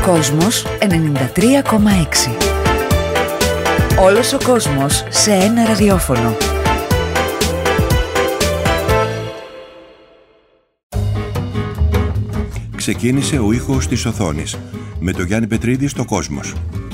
Κόσμος 93,6. Όλος ο κόσμος σε ένα ραδιόφωνο. Ξεκίνησε ο ήχος της οθόνης με το Γιάννη Πετρίδη στο Κόσμος.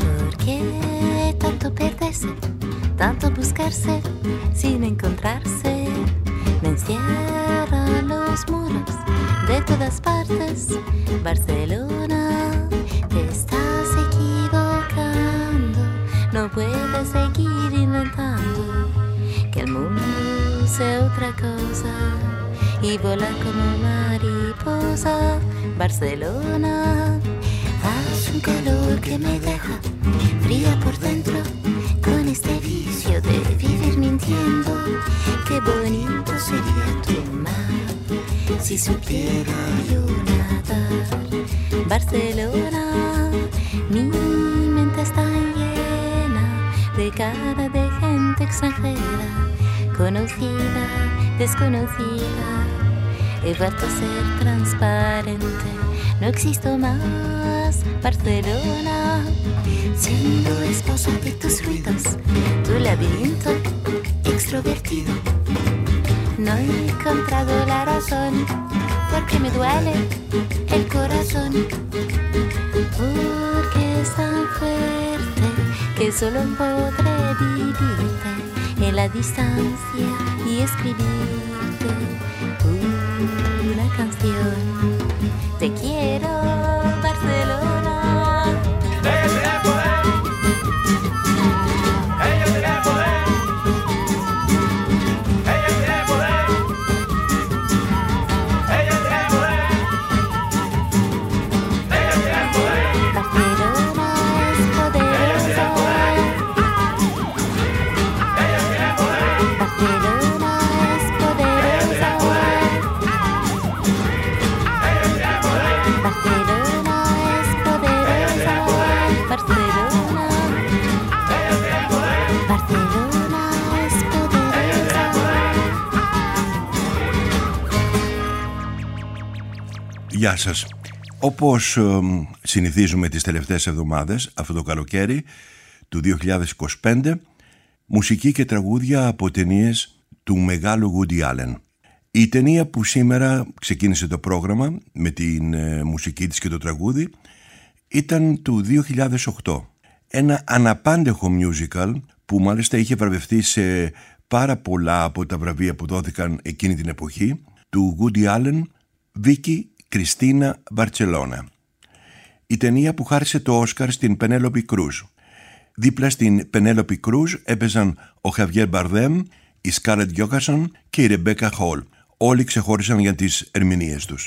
Tanto buscarse sin encontrarse, me encierran los muros de todas partes. Barcelona, te estás equivocando, no puedes seguir inventando que el mundo sea otra cosa y volar como mariposa. Barcelona, hace un calor que me deja fría por dentro. Con este vicio de vivir mintiendo, qué bonito sería tu mar si supiera yo nadar. Barcelona, mi mente está llena de cara de gente extranjera, conocida, desconocida. He vuelto a ser transparente, no existo más. Barcelona, siendo esposa de tus ruidos, tu laberinto extrovertido. No he encontrado la razón, porque me duele el corazón, porque es tan fuerte que solo podré vivirte en la distancia y escribirte una canción. Te quiero, Barcelona. Γεια σας. Όπως συνηθίζουμε τις τελευταίες εβδομάδες, αυτό το καλοκαίρι του 2025, μουσική και τραγούδια από ταινίες του μεγάλου Woody Allen. Η ταινία που σήμερα ξεκίνησε το πρόγραμμα με την μουσική της και το τραγούδι ήταν του 2008. Ένα αναπάντεχο musical που μάλιστα είχε βραβευτεί σε πάρα πολλά από τα βραβεία που δόθηκαν εκείνη την εποχή, του Woody Allen, Vicky Κριστίνα Μπαρτσελώνα. Η ταινία που χάρισε το Όσκαρ στην Πενέλοπη Κρούζ. Δίπλα στην Πενέλοπη Κρούζ έπαιζαν ο Χαβιέρ Μπαρδέμ, η Σκάρλετ Γιόχανσον και η Ρεμπέκα Χολ. Όλοι ξεχώρισαν για τις ερμηνείες τους.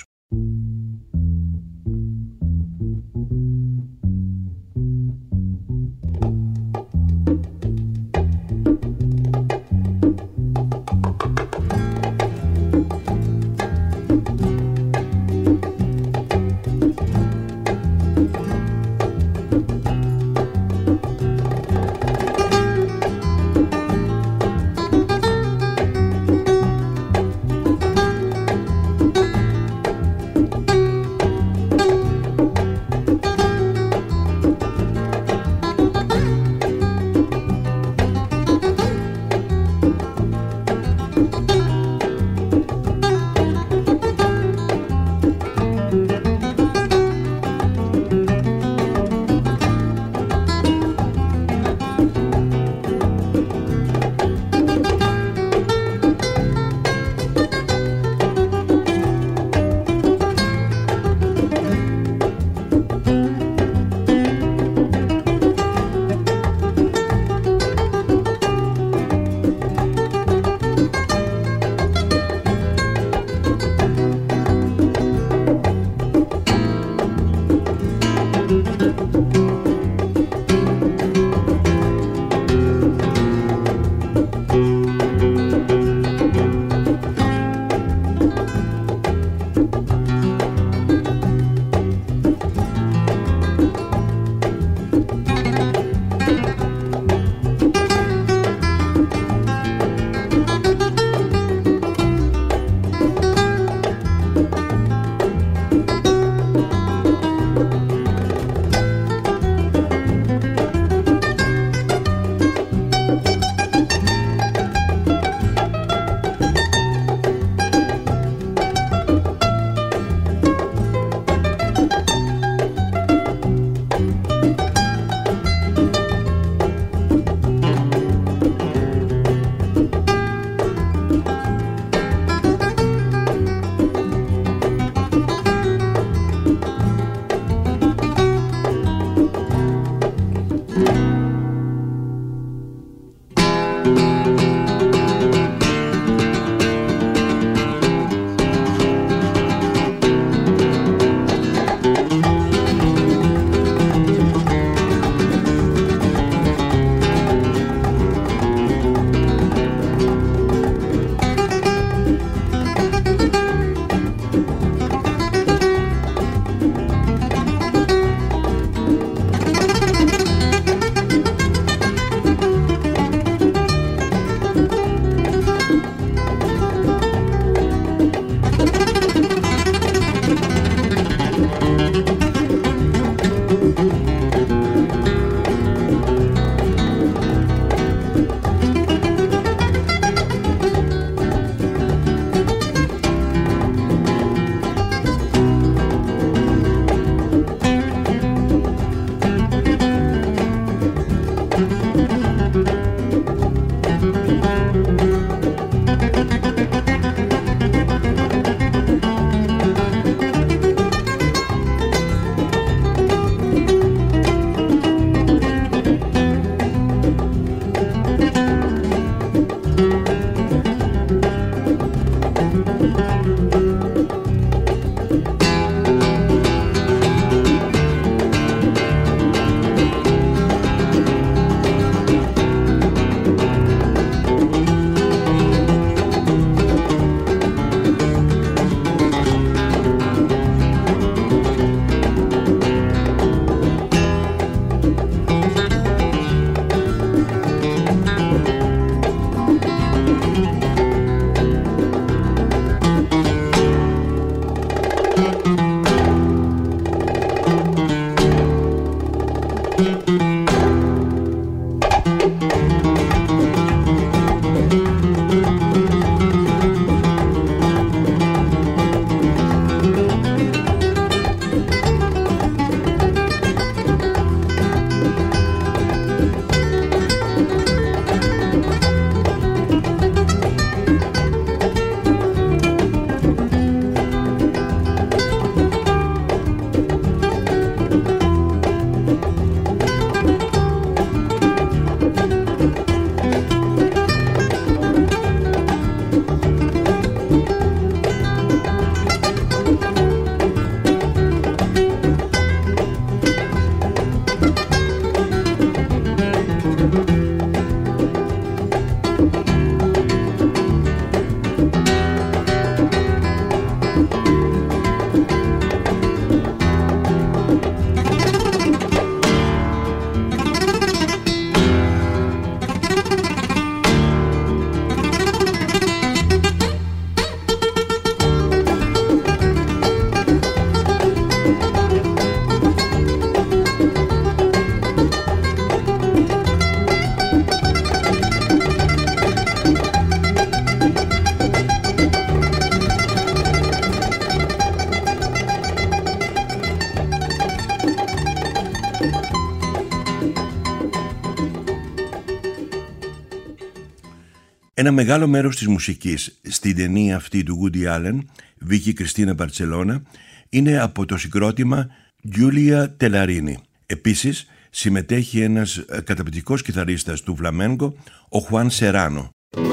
Ένα μεγάλο μέρος της μουσικής στην ταινία αυτή του Woody Allen, Βίκη Κριστίνα Μπαρτσελώνα, είναι από το συγκρότημα Giulia Tellarini. Επίσης, συμμετέχει ένας καταπληκτικός κιθαρίστας του φλαμέγκο, ο Χουάν Σεράνο.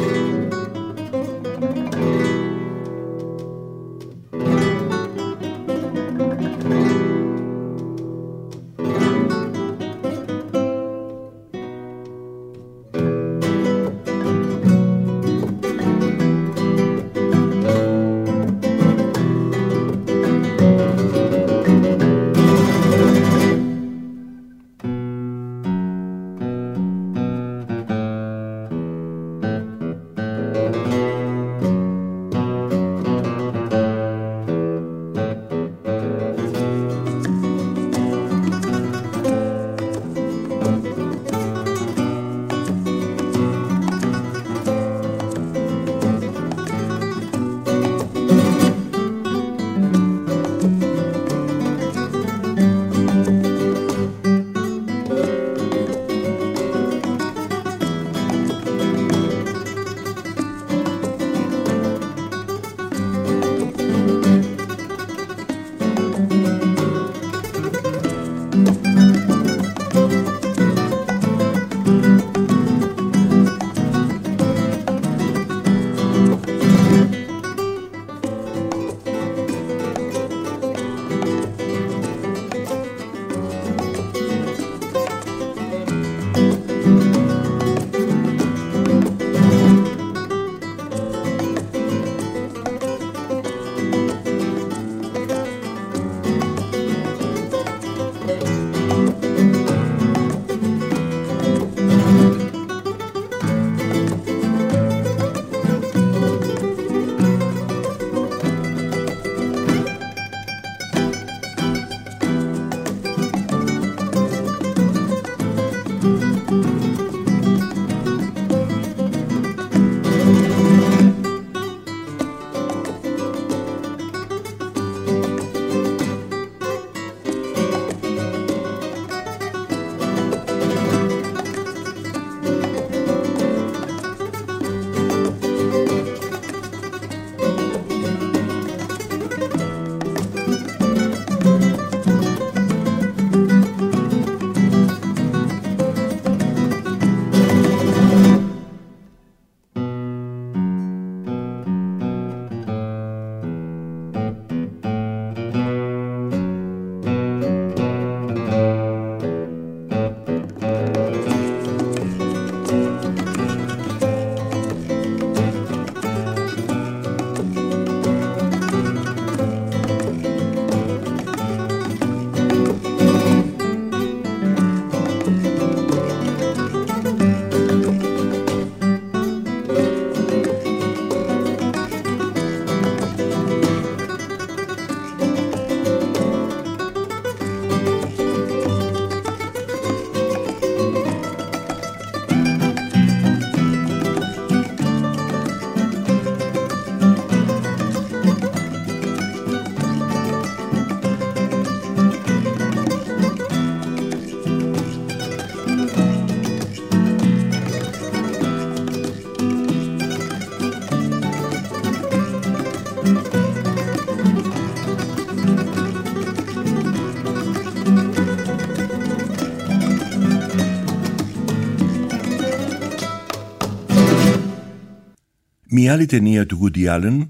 Μια άλλη ταινία του Woody Allen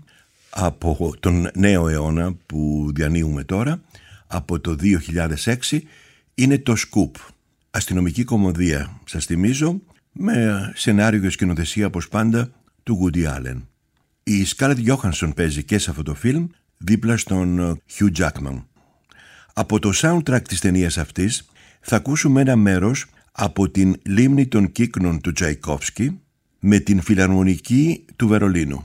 από τον νέο αιώνα που διανύουμε τώρα, από το 2006, είναι το Scoop. Αστυνομική κομμωδία, σας θυμίζω, με σενάριο και σκηνοθεσία όπως πάντα του Woody Allen. Η Scarlett Johansson παίζει και σε αυτό το φιλμ δίπλα στον Hugh Jackman. Από το soundtrack της ταινίας αυτής θα ακούσουμε ένα μέρος από την Λίμνη των Κύκνων του Τσαϊκόφσκι με την Φιλαρμονική του Βερολίνου.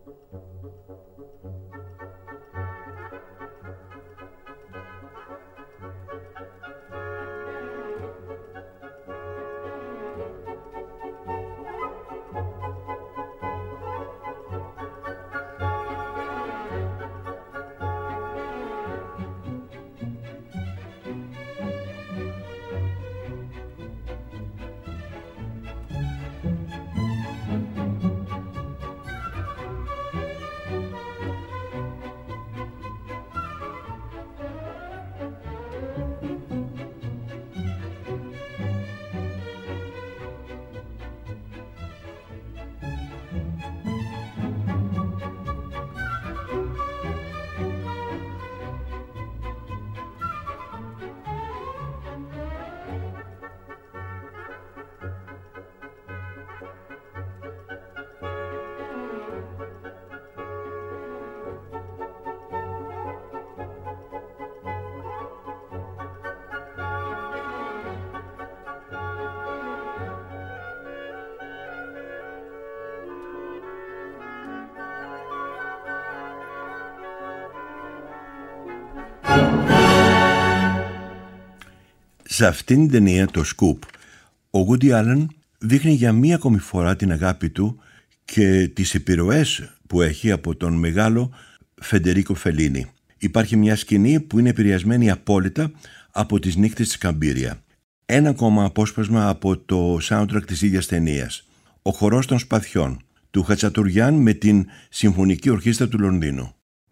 Σε αυτήν την ταινία, το Scoop, ο Woody Allen δείχνει για μία ακόμη φορά την αγάπη του και τις επιρροές που έχει από τον μεγάλο Φεντερίκο Φελίνι. Υπάρχει μια σκηνή που είναι επηρεασμένη απόλυτα από τις νύχτες της Καμπύρια. Ένα ακόμα απόσπασμα από το soundtrack της ίδιας ταινίας, ο χορός των σπαθιών, του Χατσατουριάν με την Συμφωνική Ορχήστρα του Λονδίνου.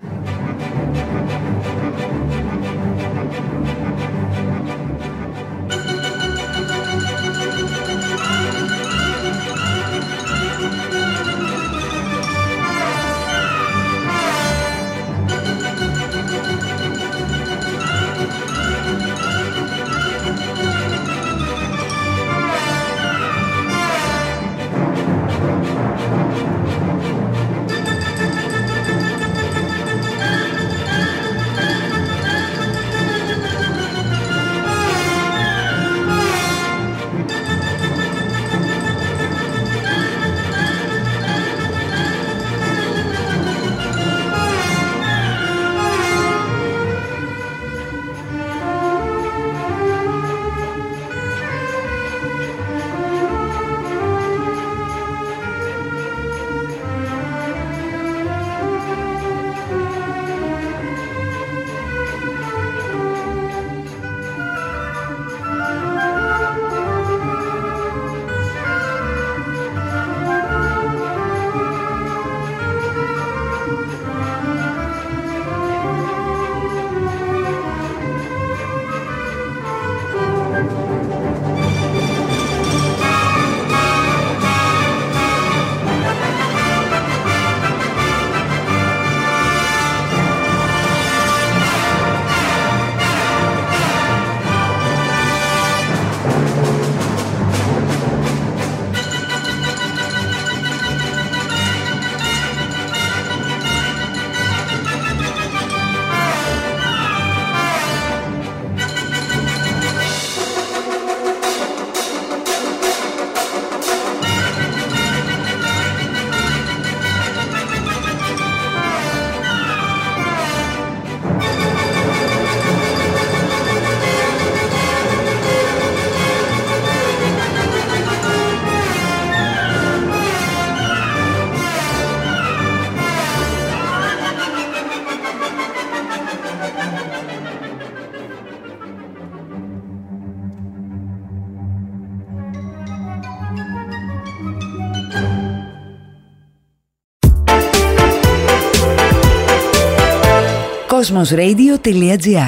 Cosmosradio.gr.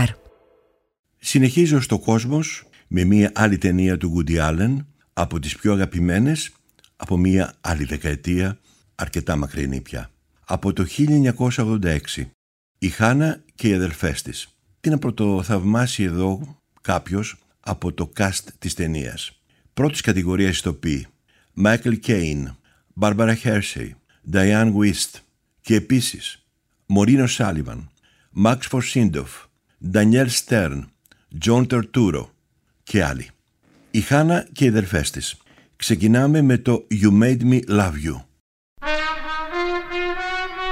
Συνεχίζω στο Κόσμος με μία άλλη ταινία του Woody Allen, από τις πιο αγαπημένες από μία άλλη δεκαετία, αρκετά μακρινή πια. Από το 1986, η Χάνα και οι αδελφές της. Τι να πρωτοθαυμάσει εδώ κάποιος από το cast της ταινίας. Πρώτης κατηγορίας ηθοποιοί: Michael Caine, Barbara Hershey, Diane Wiest και επίσης Maureen O'Sullivan, Max Forsythe, Danielle Stern, John Turturro και άλλοι. Η Χάνα και οι αδελφές της. Ξεκινάμε με το You Made Me Love You.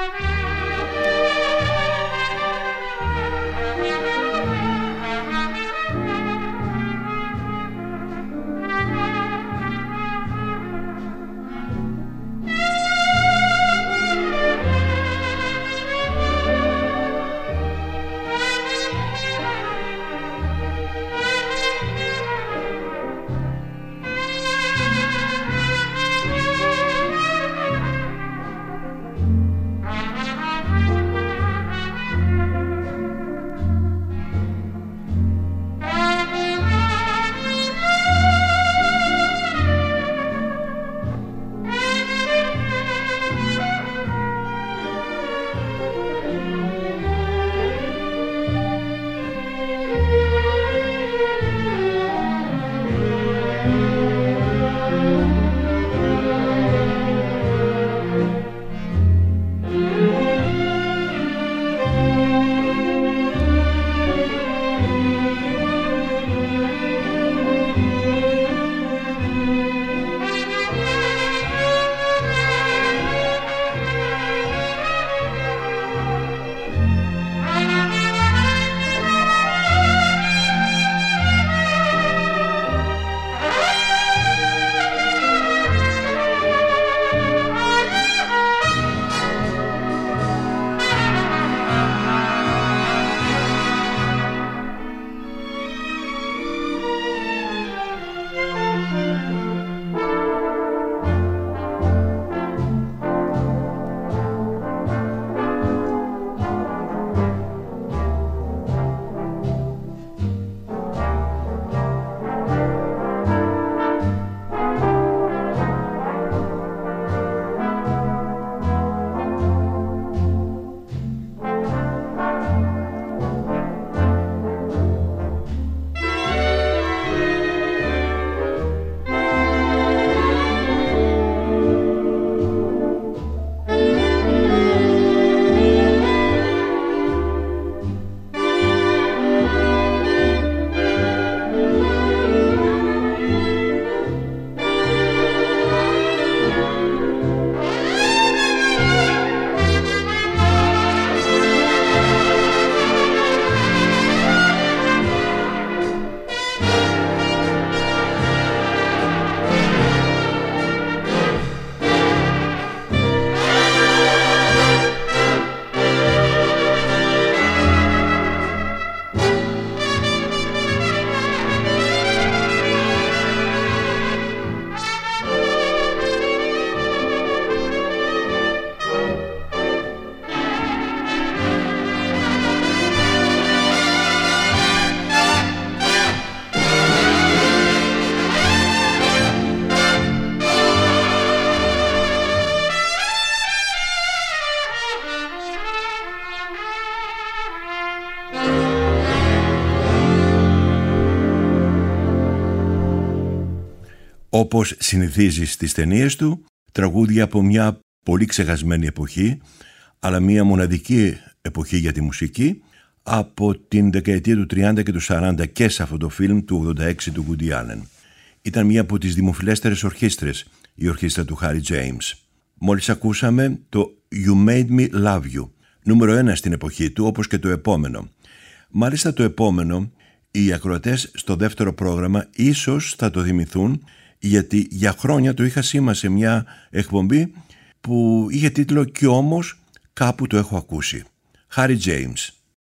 Όπως συνηθίζει στις ταινίες του, τραγούδια από μια πολύ ξεχασμένη εποχή, αλλά μια μοναδική εποχή για τη μουσική, από την δεκαετία του 30 και του 40 και σε αυτό το φιλμ του 86 του Woody Allen. Ήταν μια από τις δημοφιλέστερες ορχήστρες, η ορχήστρα του Harry James. Μόλις ακούσαμε το You Made Me Love You, νούμερο 1 στην εποχή του, όπως και το επόμενο. Μάλιστα το επόμενο, οι ακροατές στο δεύτερο πρόγραμμα ίσως θα το θυμηθούν, γιατί για χρόνια το είχα σήμα σε μια εκπομπή που είχε τίτλο «Κι όμως κάπου το έχω ακούσει». Harry James.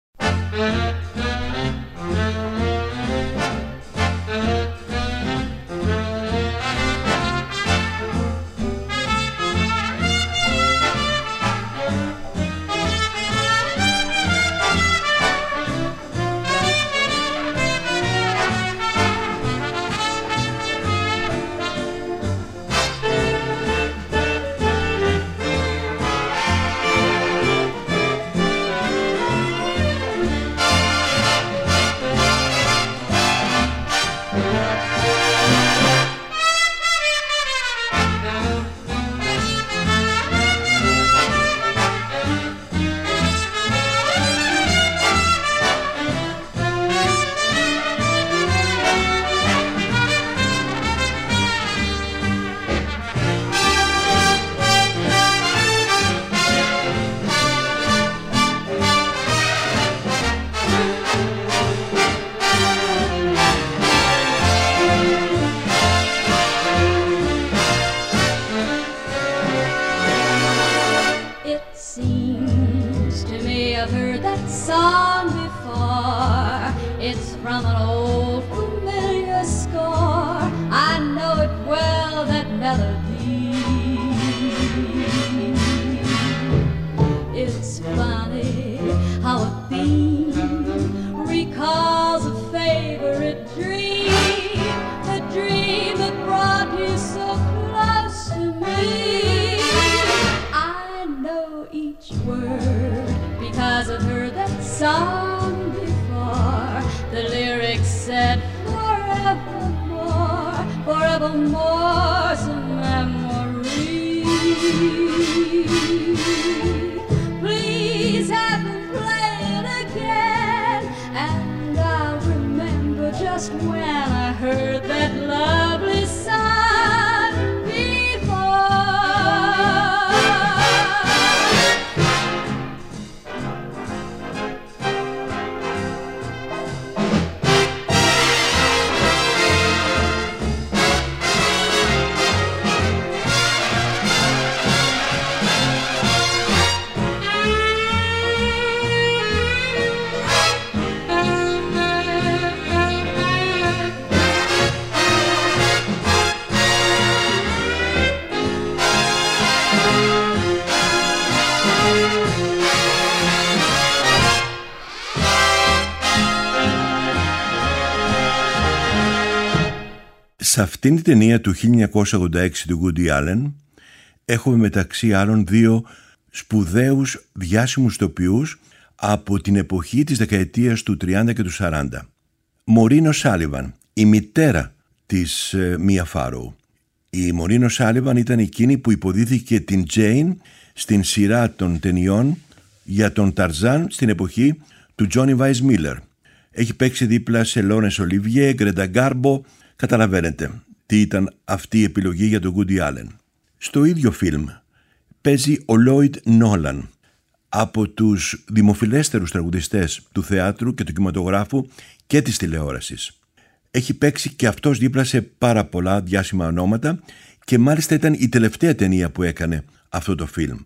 Σε αυτήν την ταινία του 1986 του Woody Allen έχουμε μεταξύ άλλων δύο σπουδαίους διάσημους ηθοποιούς από την εποχή της δεκαετίας του 30 και του 40. Μορίνο Σάλιβαν, η μητέρα της Μία Φάροου. Η Μορίνο Σάλιβαν ήταν εκείνη που υποδίθηκε την Τζέιν στην σειρά των ταινιών για τον Ταρζάν στην εποχή του Τζόνι Βάις Μίλλερ. Έχει παίξει δίπλα σε Λόρενς Ολιβιέ, Γκρέντα Γκάρμπο. Καταλαβαίνετε τι ήταν αυτή η επιλογή για τον Woody Allen. Στο ίδιο φιλμ παίζει ο Λόιντ Νόλαν, από τους δημοφιλέστερους τραγουδιστές του θεάτρου και του κινηματογράφου και της τηλεόρασης. Έχει παίξει και αυτός δίπλα σε πάρα πολλά διάσημα ονόματα και μάλιστα ήταν η τελευταία ταινία που έκανε αυτό το φιλμ.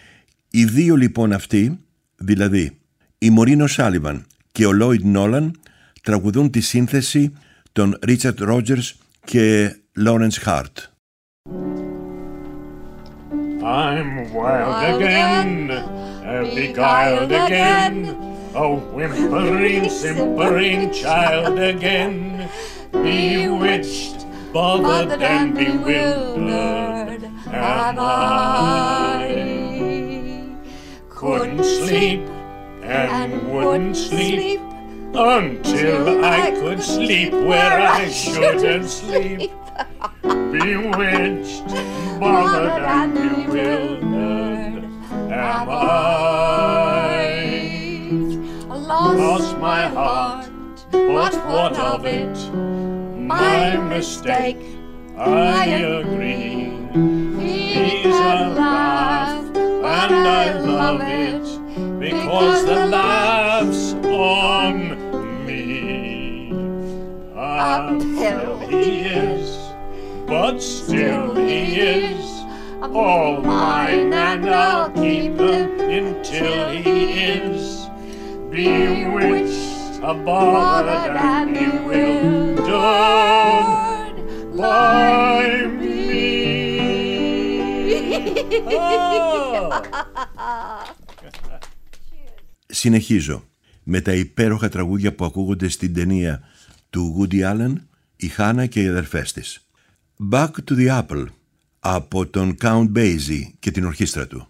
Οι δύο λοιπόν αυτοί, δηλαδή η Μορίνο Σάλιβαν και ο Λόιντ Νόλαν, τραγουδούν τη σύνθεση των Ρίτσαρντ Ρότζερς και Λόρενς Χάρτ. I'm wild again, beguiled again, a whimpering, simpering child again, bewitched, bothered and bewildered am I. Couldn't sleep and wouldn't sleep until I could sleep where I shouldn't sleep. Bewitched, bothered and bewildered am I. Lost my heart, but what of it? My mistake, I agree. He's a laugh, and I love it, because the laugh's on me. Until he is, but still he is, all mine, and I'll keep him until he is bewitched, bothered and bewildered by me. Συνεχίζω με τα υπέροχα τραγούδια που ακούγονται στην ταινία του Woody Allen, η Χάνα και οι αδερφές της. Back to the Apple από τον Count Basie και την ορχήστρα του.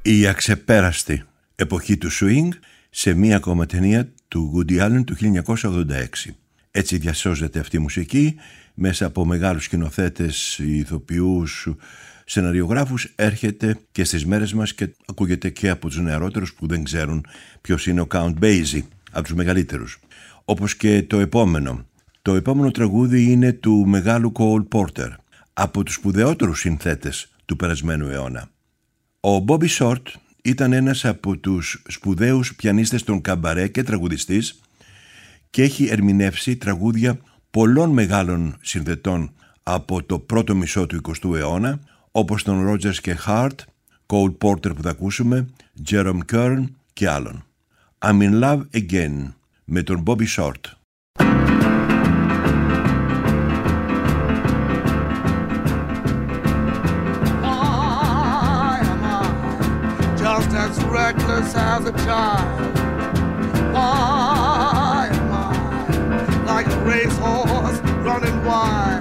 Η αξεπέραστη εποχή του swing σε μία ακόμα ταινία του Woody Allen του 1986. Έτσι διασώζεται αυτή η μουσική μέσα από μεγάλους σκηνοθέτες, ηθοποιούς, σεναριογράφους, έρχεται και στις μέρες μας και ακούγεται και από τους νεαρότερους που δεν ξέρουν ποιος είναι ο Count Basie, από τους μεγαλύτερους. Όπως και το επόμενο. Το επόμενο τραγούδι είναι του μεγάλου Cole Porter, από τους σπουδαιότερους συνθέτες του περασμένου αιώνα. Ο Bobby Short ήταν ένας από τους σπουδαίους πιανίστες των καμπαρέ και τραγουδιστής και έχει ερμηνεύσει τραγούδια πολλών μεγάλων συνθετών από το πρώτο μισό του 20ου αιώνα, όπως τον Rogers και Hart, Cole Porter που θα ακούσουμε, Jerome Kern και άλλων. I'm in love again με τον Bobby Short. Just as reckless as a child. Why am I like a racehorse running wild?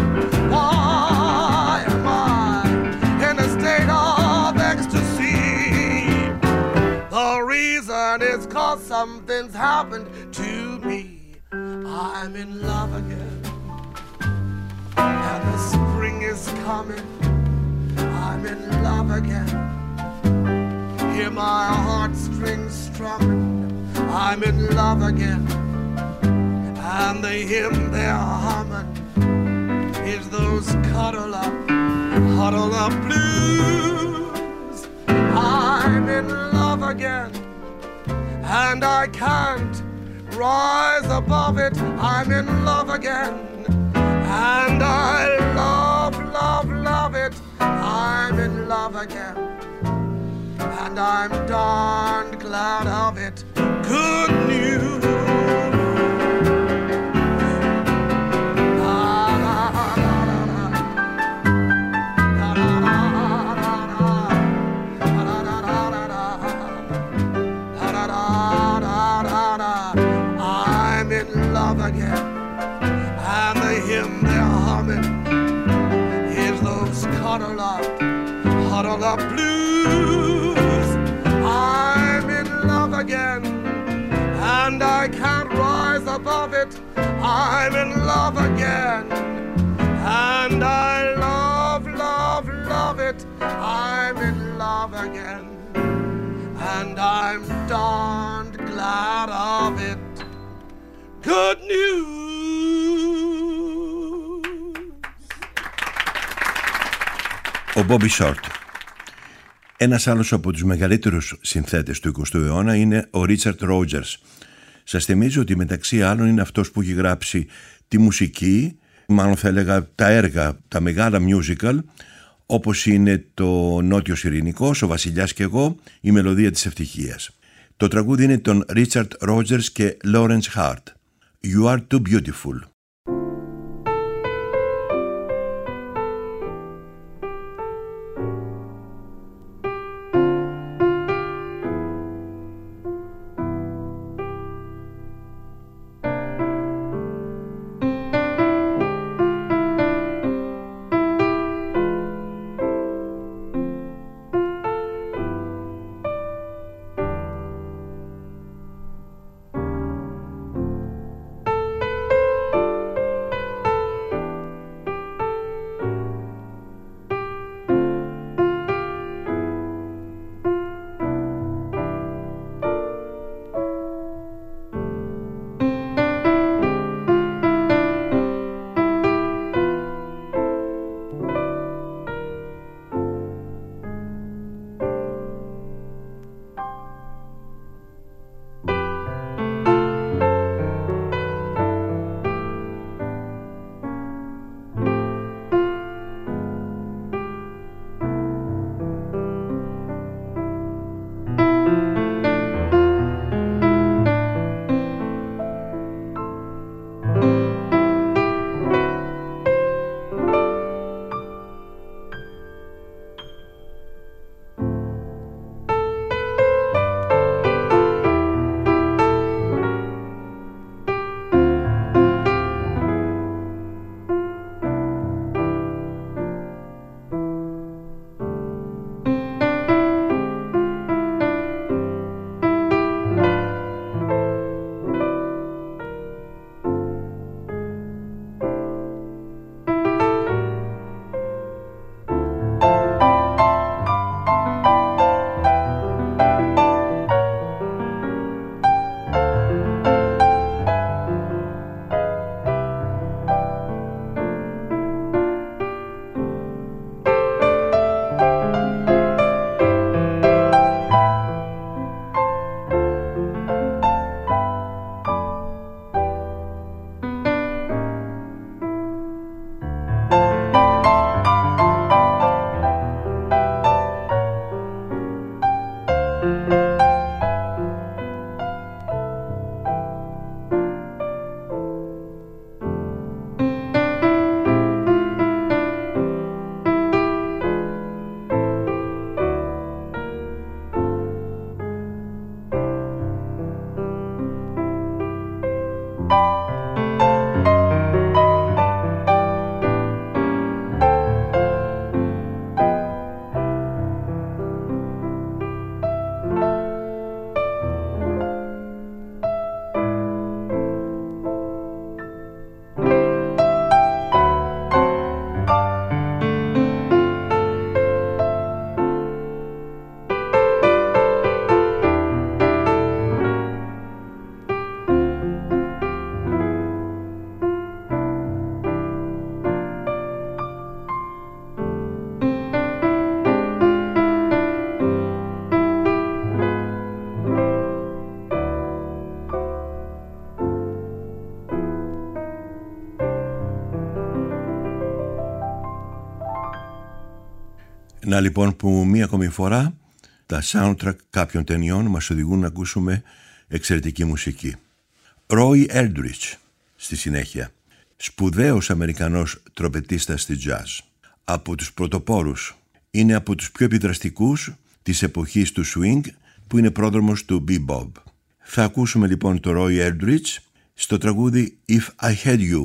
Why am I in a state of ecstasy? The reason is 'cause something's happened to me. I'm in love again, and the spring is coming. I'm in love again. Hear my heartstrings strumming. I'm in love again, and the hymn they're humming is those huddle up blues. I'm in love again, and I can't rise above it. I'm in love again, and I love, love, love it. I'm in love again, and I'm darned glad of it. Good news. I'm in love again, and the hymn they're humming is those huddle up blues. I'm in love again, and I can't rise above it. I'm in love again, and I love, love, love it. I'm in love again, and I'm darned glad of it. Good news. Ο Bobby Short. Ένας άλλος από τους μεγαλύτερους συνθέτες του 20ου αιώνα είναι ο Richard Rogers. Σας θυμίζω ότι μεταξύ άλλων είναι αυτός που έχει γράψει τη μουσική, μάλλον θα έλεγα τα έργα, τα μεγάλα musical, όπως είναι το Νότιος Ειρηνικός, ο Βασιλιάς και εγώ, η Μελωδία της Ευτυχίας. Το τραγούδι είναι των Richard Rogers και Lawrence Hart. You are too beautiful. Να λοιπόν που μία ακόμη φορά τα soundtrack κάποιων ταινιών μας οδηγούν να ακούσουμε εξαιρετική μουσική. Roy Eldridge στη συνέχεια, σπουδαίος Αμερικανός τρομπετίστας στη jazz, από τους πρωτοπόρους, είναι από τους πιο επιδραστικούς της εποχής του swing, που είναι πρόδρομος του bebop. Θα ακούσουμε λοιπόν το Roy Eldridge στο τραγούδι If I Had You.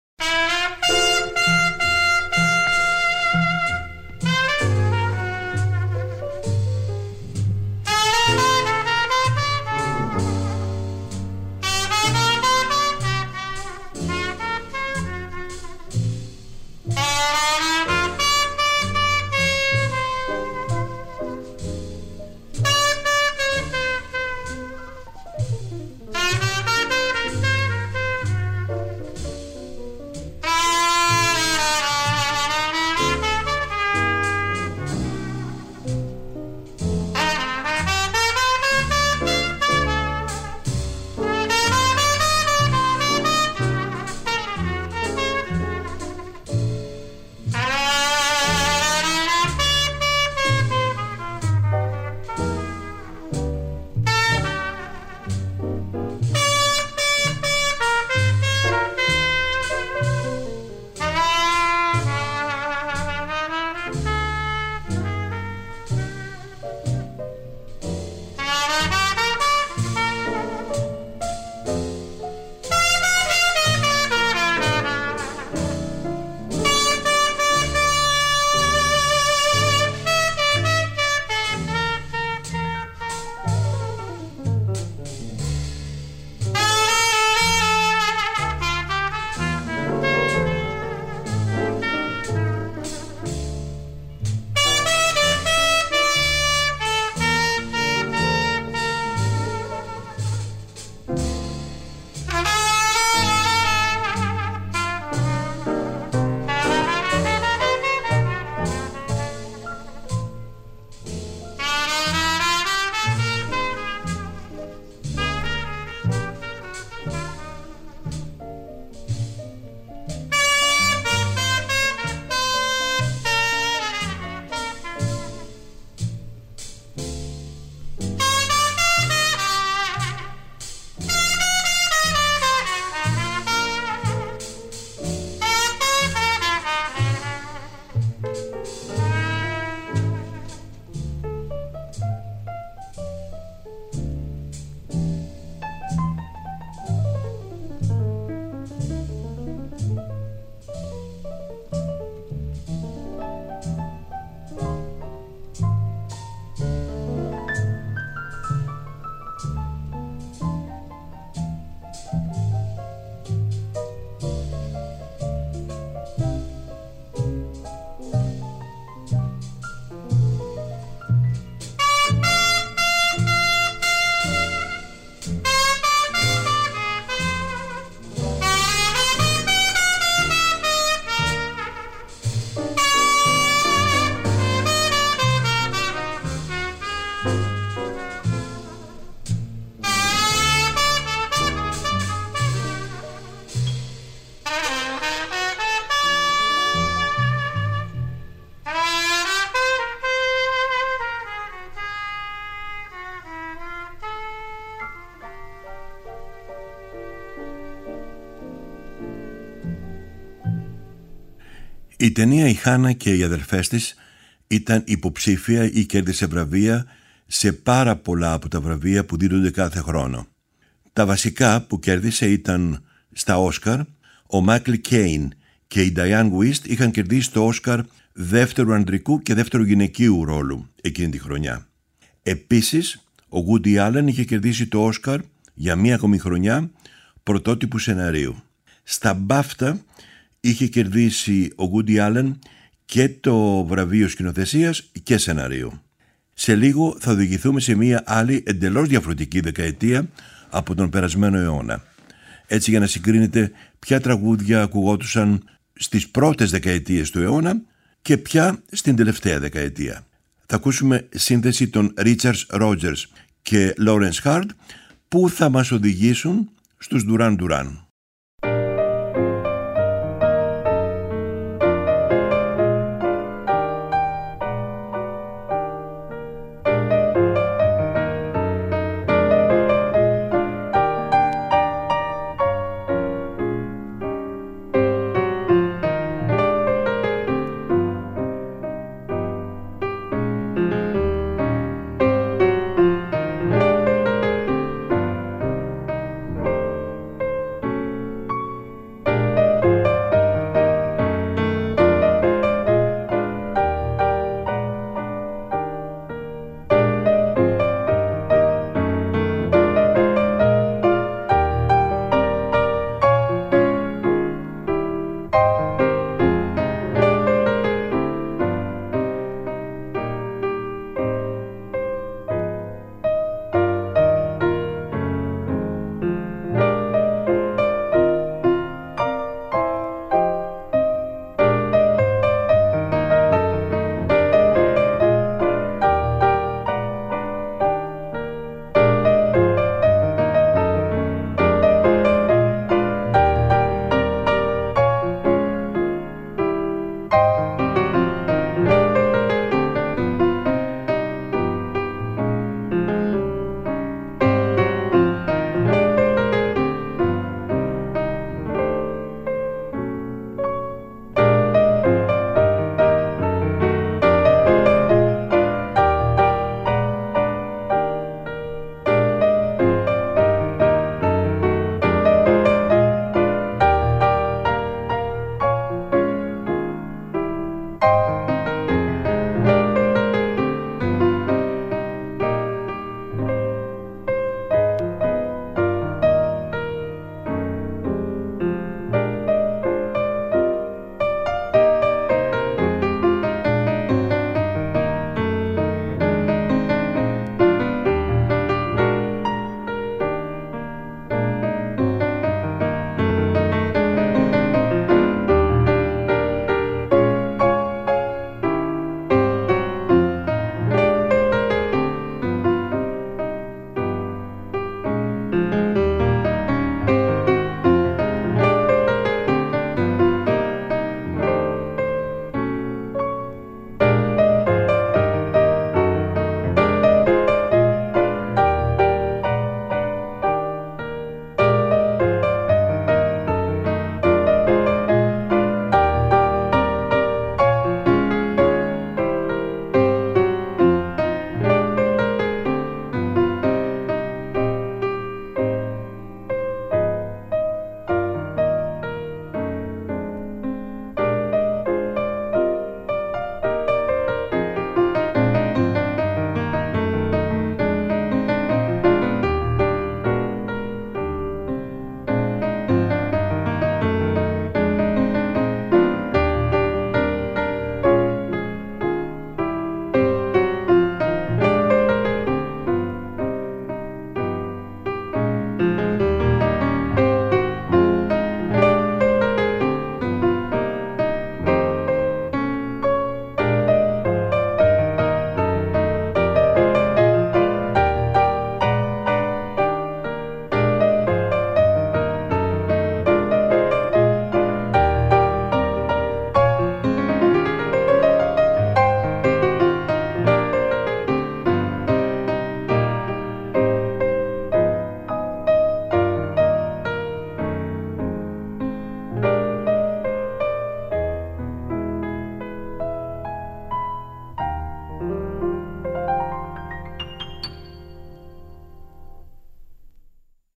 Η ταινία «Η Χάνα και οι αδερφές της» ήταν υποψήφια ή κέρδισε βραβεία σε πάρα πολλά από τα βραβεία που δίνονται κάθε χρόνο. Τα βασικά που κέρδισε ήταν στα Όσκαρ. Ο Μάικλ Κέιν και η Νταϊάν Γουίστ είχαν κερδίσει το Όσκαρ δεύτερου ανδρικού και δεύτερου γυναικείου ρόλου εκείνη τη χρονιά. Επίσης, ο Woody Allen είχε κερδίσει το Όσκαρ για μία ακόμη χρονιά πρωτότυπου σεναρίου. Στα BAFTA είχε κερδίσει ο Woody Allen και το βραβείο σκηνοθεσίας και σεναρίου. Σε λίγο θα οδηγηθούμε σε μία άλλη εντελώς διαφορετική δεκαετία από τον περασμένο αιώνα. Έτσι, για να συγκρίνετε ποια τραγούδια ακουγόντουσαν στις πρώτες δεκαετίες του αιώνα και ποια στην τελευταία δεκαετία. Θα ακούσουμε σύνθεση των Richard Rodgers και Lawrence Hart που θα μας οδηγήσουν στους Duran Duran.